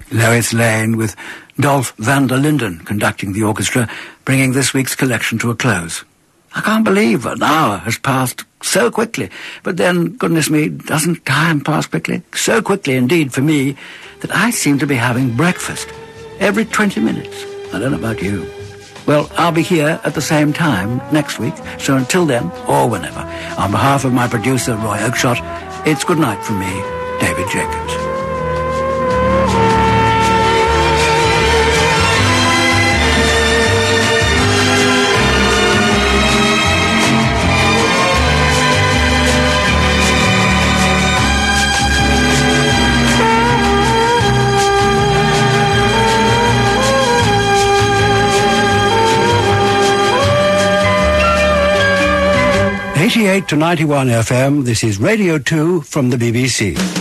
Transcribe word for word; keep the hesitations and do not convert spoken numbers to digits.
Lois Lane with Dolph van der Linden conducting the orchestra, bringing this week's collection to a close. I can't believe an hour has passed so quickly, but then, goodness me, doesn't time pass quickly? So quickly indeed for me that I seem to be having breakfast every twenty minutes. I don't know about you. Well, I'll be here at the same time next week, so until then, or whenever, on behalf of my producer, Roy Oakeshott, it's good night from me, David Jacobs. eighty-eight to ninety-one F M, this is Radio two from the B B C.